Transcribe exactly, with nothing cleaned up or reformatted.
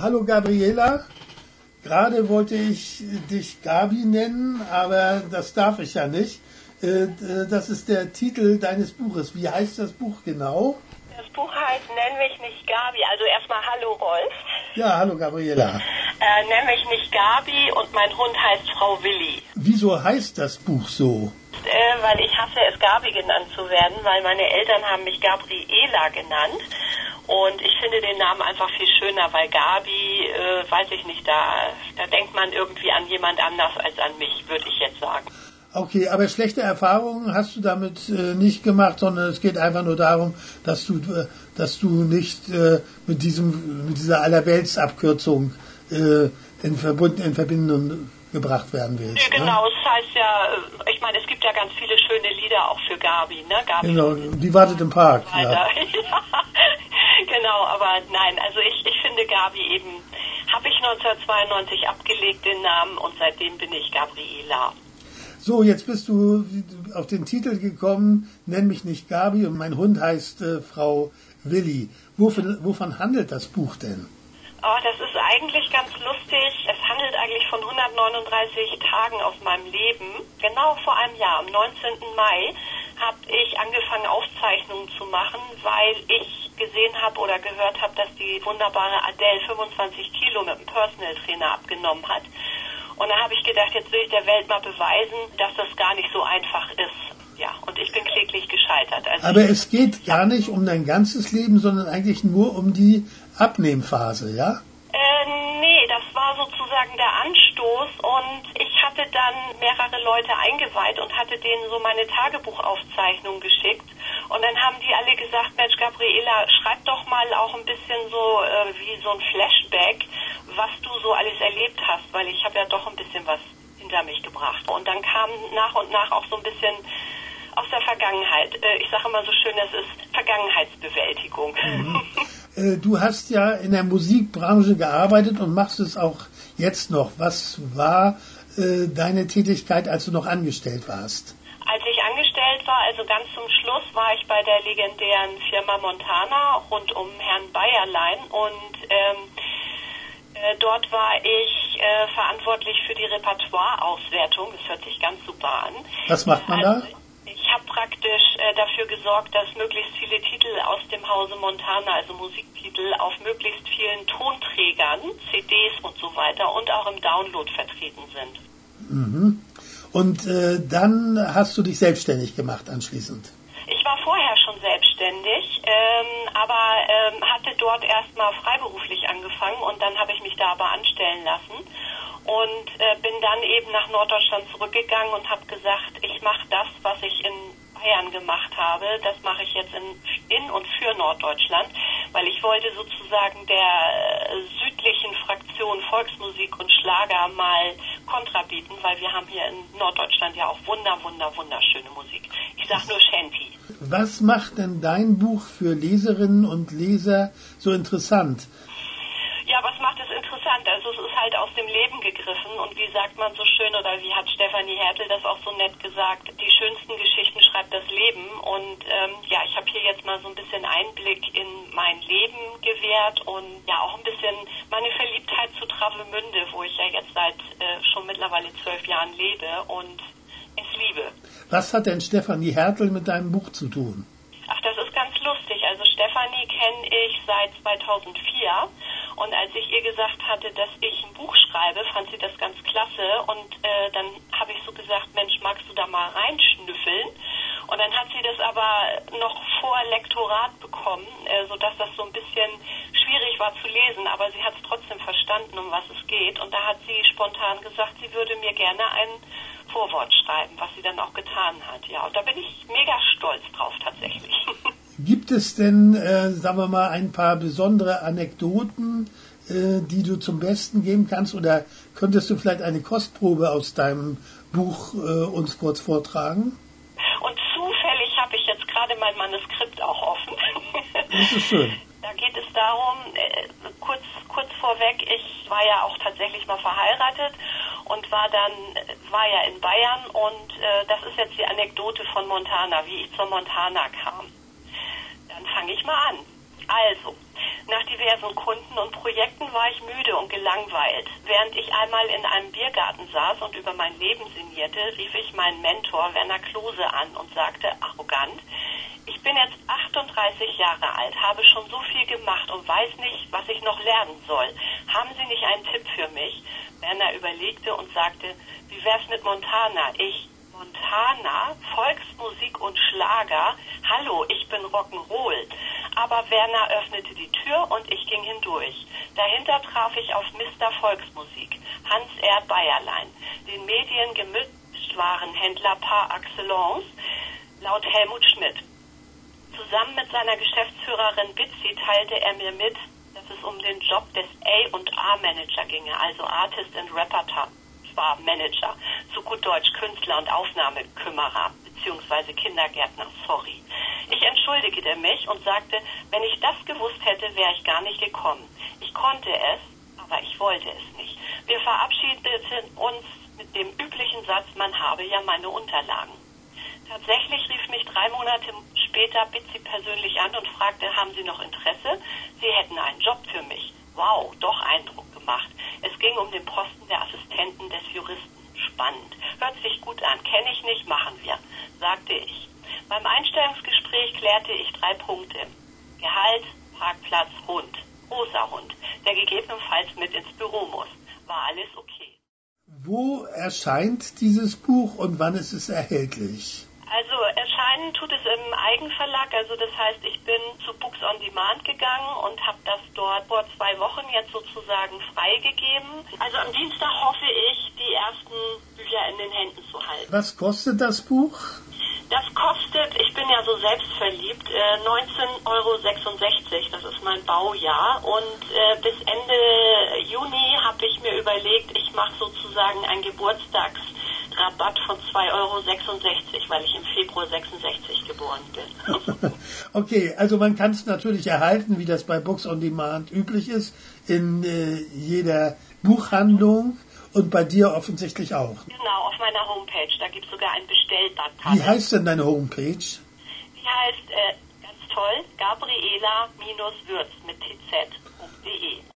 Hallo Gabriela, gerade wollte ich dich Gabi nennen, aber das darf ich ja nicht. Das ist der Titel deines Buches. Wie heißt das Buch genau? Das Buch heißt Nenn mich nicht Gabi. Also erstmal hallo Rolf. Ja, hallo Gabriela. Äh, nenn mich nicht Gabi und mein Hund heißt Frau Willi. Wieso heißt das Buch so? Äh, weil ich hasse es, Gabi genannt zu werden, weil meine Eltern haben mich Gabriela genannt. Und ich finde den Namen einfach viel schöner, weil Gabi, äh, weiß ich nicht, da, da denkt man irgendwie an jemand anders als an mich, würde ich jetzt sagen. Okay, aber schlechte Erfahrungen hast du damit äh, nicht gemacht, sondern es geht einfach nur darum, dass du, äh, dass du nicht äh, mit diesem, mit dieser Allerweltsabkürzung äh, in, Verbund, in Verbindung gebracht werden willst. Ja, genau, ne? Es heißt ja, ich meine, es gibt ja ganz viele schöne Lieder auch für Gabi, ne? Gabi genau, die wartet im Park. Ja. ja, genau, aber nein, also ich, ich finde Gabi eben, habe ich neunzehnhundertzweiundneunzig abgelegt, den Namen, und seitdem bin ich Gabriela. So, jetzt bist du auf den Titel gekommen, nenn mich nicht Gabi und mein Hund heißt äh, Frau Willi. Wovon, wovon handelt das Buch denn? Oh, das ist eigentlich ganz lustig. Es handelt eigentlich von hundertneununddreißig Tagen aus meinem Leben. Genau vor einem Jahr, am neunzehnten Mai, habe ich angefangen, Aufzeichnungen zu machen, weil ich gesehen habe oder gehört habe, dass die wunderbare Adele fünfundzwanzig Kilo mit einem Personal Trainer abgenommen hat. Und da habe ich gedacht, jetzt will ich der Welt mal beweisen, dass das gar nicht so einfach ist. Ja, und ich bin kläglich gescheitert. Also aber es geht gar nicht um dein ganzes Leben, sondern eigentlich nur um die Abnehmphase, ja? Äh, nee, das war sozusagen der Anstoß, und ich hatte dann mehrere Leute eingeweiht und hatte denen so meine Tagebuchaufzeichnung geschickt. Und dann haben die alle gesagt, Mensch Gabriela, schreib doch mal auch ein bisschen so äh, wie so ein Flashback, was du so alles erlebt hast, weil ich habe ja doch ein bisschen was hinter mich gebracht. Und dann kam nach und nach auch so ein bisschen aus der Vergangenheit. Äh, ich sage immer so schön, das ist Vergangenheitsbewältigung. Mhm. äh, du hast ja in der Musikbranche gearbeitet und machst es auch jetzt noch. Was war äh, deine Tätigkeit, als du noch angestellt warst? Als ich angestellt war, also ganz zum Schluss, war ich bei der legendären Firma Montana rund um Herrn Bayerlein, und ähm, äh, dort war ich äh, verantwortlich für die Repertoireauswertung. Das hört sich ganz super an. Was macht man also, da? Ich habe praktisch äh, dafür gesorgt, dass möglichst viele Titel aus dem Hause Montana, also Musiktitel, auf möglichst vielen Tonträgern, C Ds und so weiter und auch im Download vertreten sind. Mhm. Und äh, dann hast du dich selbstständig gemacht anschließend? Ich war vorher schon selbstständig, ähm, aber ähm, hatte dort erstmal freiberuflich angefangen, und dann habe ich mich da aber anstellen lassen und äh, bin dann eben nach Norddeutschland zurückgegangen und habe gesagt, ich mache das, was ich in Bayern gemacht habe, das mache ich jetzt in, in und für Norddeutschland, weil ich wollte sozusagen der äh, südlichen Fraktion Volksmusik und Schlager mal Kontra bieten, weil wir haben hier in Norddeutschland ja auch wunder, wunder, wunderschöne Musik. Ich sage nur Shanty. Was macht denn dein Buch für Leserinnen und Leser so interessant? Ja, was macht es interessant? Also es ist halt aus dem Leben gegriffen, und wie sagt man so schön, oder wie hat Stefanie Hertel das auch so nett gesagt, die schönsten Geschichten schreibt das Leben, und ähm, ja, ich habe hier jetzt mal so ein bisschen Einblick in mein Leben gewährt und ja auch ein bisschen meine Verliebtheit zu Travemünde, wo ich ja jetzt seit äh, schon mittlerweile zwölf Jahren lebe und es liebe. Was hat denn Stefanie Hertel mit deinem Buch zu tun? Ach, das ist ganz lustig. Also Stefanie kenne ich seit zweitausendvier, und als ich ihr gesagt hatte, dass ich ein Buch schreibe, fand sie das ganz klasse, und äh, dann habe ich so gesagt, Mensch, magst du da mal reinschnüffeln? Und dann hat sie das aber noch vor Lektorat bekommen, äh, sodass das so ein bisschen schwierig war zu lesen, aber sie hat es trotzdem verstanden, um was es geht, und da hat sie spontan gesagt, sie würde mir gerne ein Vorwort schreiben, was sie dann auch getan hat. Ja, und da bin ich mega stolz drauf tatsächlich. Gibt es denn, äh, sagen wir mal, ein paar besondere Anekdoten, äh, die du zum Besten geben kannst, oder könntest du vielleicht eine Kostprobe aus deinem Buch äh, uns kurz vortragen? Und zufällig habe ich jetzt gerade mein Manuskript auch offen. Das ist schön. Da geht es darum, äh, kurz, kurz vorweg, ich war ja auch tatsächlich mal verheiratet und war dann, war ja in Bayern, und äh, das ist jetzt die Anekdote von Montana, wie ich zur Montana kam. Dann fange ich mal an. Also, Nach diversen Kunden und Projekten war ich müde und gelangweilt. Während ich einmal in einem Biergarten saß und über mein Leben sinnierte, rief ich meinen Mentor Werner Klose an und sagte arrogant: Ich bin jetzt achtunddreißig Jahre alt, habe schon so viel gemacht und weiß nicht, was ich noch lernen soll. Haben Sie nicht einen Tipp für mich? Werner überlegte und sagte: Wie wär's mit Montana? Ich: Montana, Volksmusik und Schlager. Hallo, ich bin Rock'n'Roll. Aber Werner öffnete die Tür und ich ging hindurch. Dahinter traf ich auf Mister Volksmusik, Hans-Erd Bayerlein, den Mediengemischtwarenhändler par excellence, laut Helmut Schmidt. Zusammen mit seiner Geschäftsführerin Bitzi teilte er mir mit, dass es um den Job des A und A Manager ginge, also Artist and Repertoire Manager, zu gut Deutsch Künstler und Aufnahmekümmerer bzw. Kindergärtner, sorry. Ich entschuldigte mich und sagte, wenn ich das gewusst hätte, wäre ich gar nicht gekommen. Ich konnte es, aber ich wollte es nicht. Wir verabschiedeten uns mit dem üblichen Satz, man habe ja meine Unterlagen. Tatsächlich rief mich drei Monate später Bitzi persönlich an und fragte, haben Sie noch Interesse? Sie hätten einen Job für mich. Wow, doch Eindruck gemacht. Es ging um den Posten der Assistenten des Juristen. Spannend. Hört sich gut an. Kenne ich nicht, machen wir, sagte ich. Beim Einstellungsgespräch klärte ich drei Punkte. Gehalt, Parkplatz, Hund. Großer Hund, der gegebenenfalls mit ins Büro muss. War alles okay. Wo erscheint dieses Buch und wann ist es erhältlich? Also erscheinen tut es im Eigenverlag, also das heißt, ich bin zu Books on Demand gegangen und habe das dort vor zwei Wochen jetzt sozusagen freigegeben. Also am Dienstag hoffe ich, die ersten Bücher in den Händen zu halten. Was kostet das Buch? Das kostet, ich bin ja so selbstverliebt, neunzehn Euro sechsundsechzig, das ist mein Baujahr. Und äh, bis Ende Juni habe ich mir überlegt, ich mache sozusagen ein Geburtstagsrabatt von zwei Euro sechsundsechzig, weil ich im Februar sechsundsechzig geboren bin. Okay, also man kann es natürlich erhalten, wie das bei Books on Demand üblich ist, in äh, jeder Buchhandlung. Und bei dir offensichtlich auch. Genau, auf meiner Homepage. Da gibt es sogar einen Bestellbutton. Wie heißt denn deine Homepage? Die heißt, äh, ganz toll, Gabriela Würz mit t z punkt de.